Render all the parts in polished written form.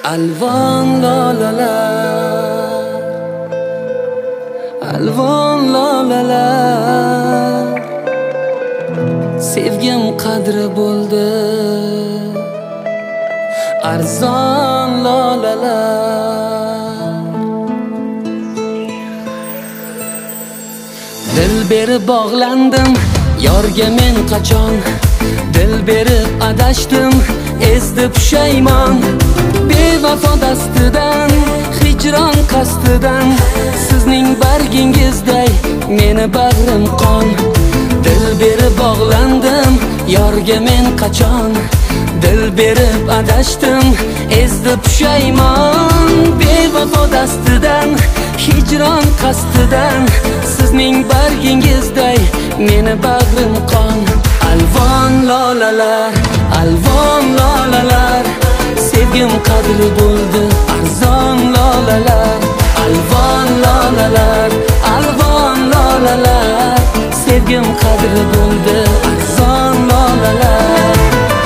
Alvon lolalar, alvon lolalar, sevgim qadri bo'ldi, arzon lolalar. Dil berib bog'landim, yorga men qachon, dil berib adashdim, ezdi pushaymon. Bevafo dastidan, hijron qastidan, sizning bargingizday meni bag'rim qon. Dil berib bog'landim, yorga men qachon, dil berib adashdim, ezdi pushaymon. Bevafo dastidan, hijron qastidan, sizning bargingizday meni bag'rim qon. Alvon lolalar, alvon lolalar, sevgim qadri bo'ldi, arzon lolalar. Alvon lolalar, alvon lolalar, sevgim qadri bo'ldi, arzon lolalar.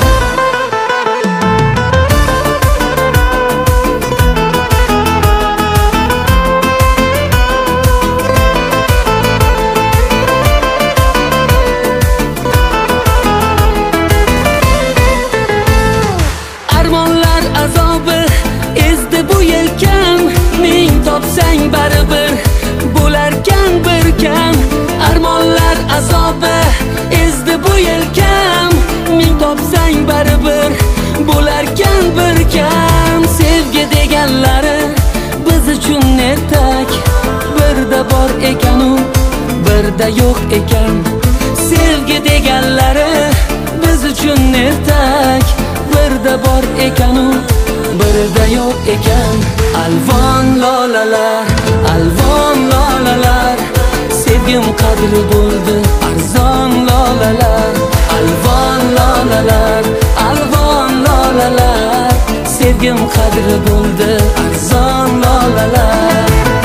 Topsang baribir bo'larkan bir kam, armonlar azobi ezdi bu yelkam. Ming topsang baribir bo'larkan bir kam. Sevgi deganlari biz uchun ertak, birda bor ekan u, birda yo'q ekan. Sevgi deganlari biz uchun ertak, birda bor ekan u, birda yo'q ekan. Alvon lolalar, alvon lolalar, sevgim qadri bo'ldi, arzon lolalar. Alvon lolalar, alvon lolalar, sevgim qadri bo'ldi, arzon lolalar.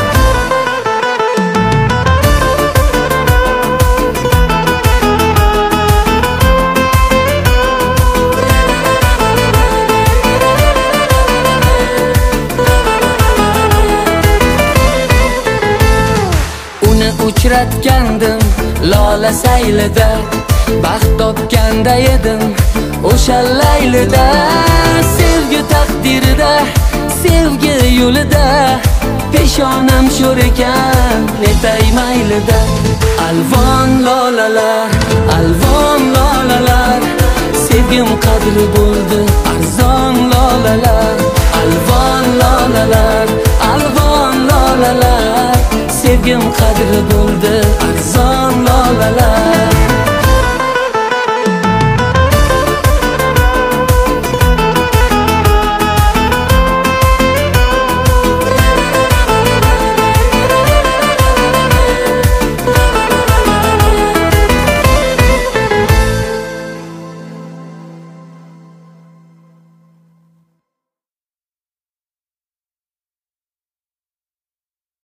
Uchratgandim lola saylida, baxt topganda edim o'sha laylida. Sevgi taqdirida, sevgi yo'lida, peshonam sho'r ekan netay maylida. Alvon lolalar, alvon lolalar, sevgim qadri bo'ldi, arzon lolalar. Alvon lolalar, alvon lolalar, sevgim qadri bo'ldi, arzon